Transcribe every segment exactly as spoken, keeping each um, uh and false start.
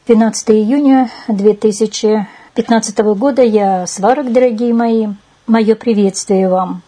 двенадцатого июня две тысячи пятнадцатого года. Я Сварог, дорогие мои. Мое приветствие вам.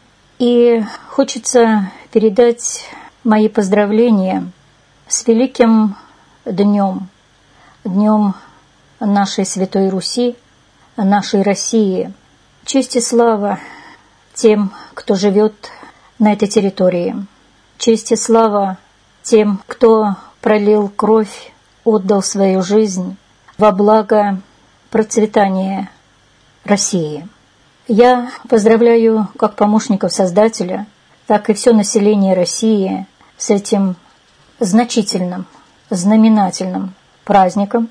И хочется передать мои поздравления с великим днем, днем нашей Святой Руси, нашей России. Честь и слава тем, кто живет на этой территории. Честь и слава тем, кто пролил кровь, отдал свою жизнь во благо процветания России. Я поздравляю как помощников Создателя, так и все население России с этим значительным, знаменательным праздником.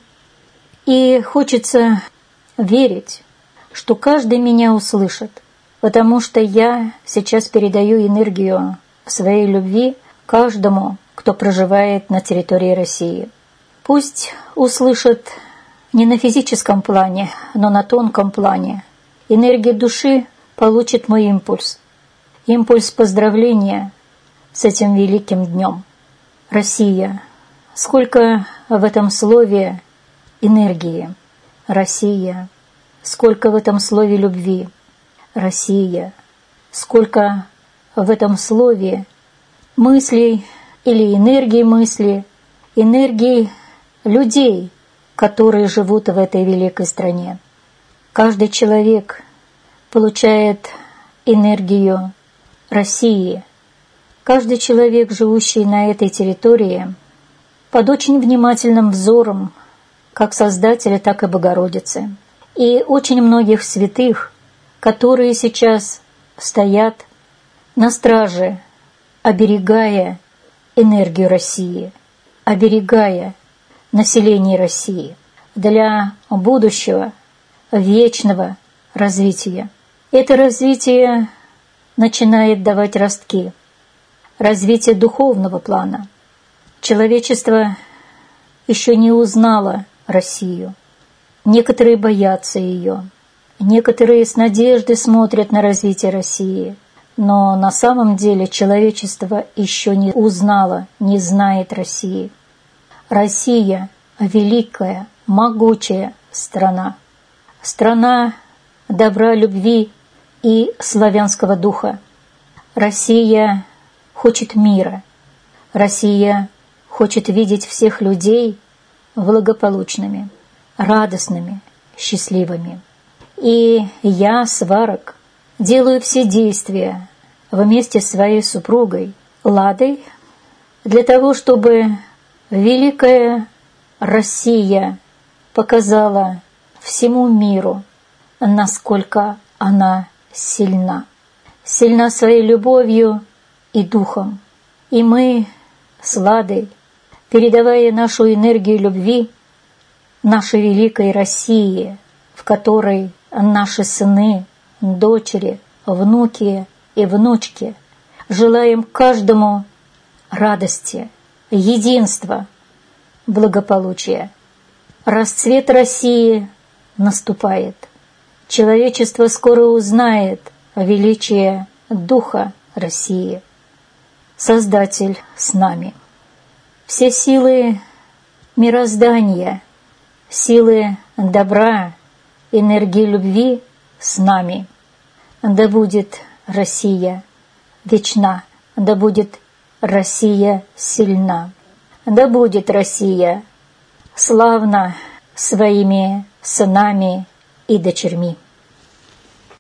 И хочется верить, что каждый меня услышит, потому что я сейчас передаю энергию своей любви каждому, кто проживает на территории России. Пусть услышат не на физическом плане, но на тонком плане. Энергия души получит мой импульс. Импульс поздравления с этим великим днем. Россия. Сколько в этом слове энергии. Россия. Сколько в этом слове любви. Россия. Сколько в этом слове мыслей или энергии мысли, энергии людей, которые живут в этой великой стране. Каждый человек получает энергию России. Каждый человек, живущий на этой территории, под очень внимательным взором как Создателя, так и Богородицы. И очень многих святых, которые сейчас стоят на страже, оберегая энергию России, оберегая население России для будущего, вечного развития. Это развитие начинает давать ростки, развитие духовного плана. Человечество еще не узнало Россию. Некоторые боятся ее, некоторые с надеждой смотрят на развитие России. Но на самом деле человечество еще не узнало, не знает России. Россия – великая, могучая страна. Страна добра, любви и славянского духа. Россия хочет мира. Россия хочет видеть всех людей благополучными, радостными, счастливыми. И я, Сварог, делаю все действия вместе с своей супругой Ладой для того, чтобы великая Россия показала всему миру, насколько она сильна. Сильна своей любовью и духом. И мы с Ладой, передавая нашу энергию любви нашей великой России, в которой наши сыны, дочери, внуки и внучки, желаем каждому радости, единства, благополучия. Расцвет России наступает. Человечество скоро узнает величие Духа России. Создатель с нами. Все силы мироздания, силы добра, энергии любви с нами. Да будет Россия вечна, да будет Россия сильна, да будет Россия славна своими сынами и дочерьми.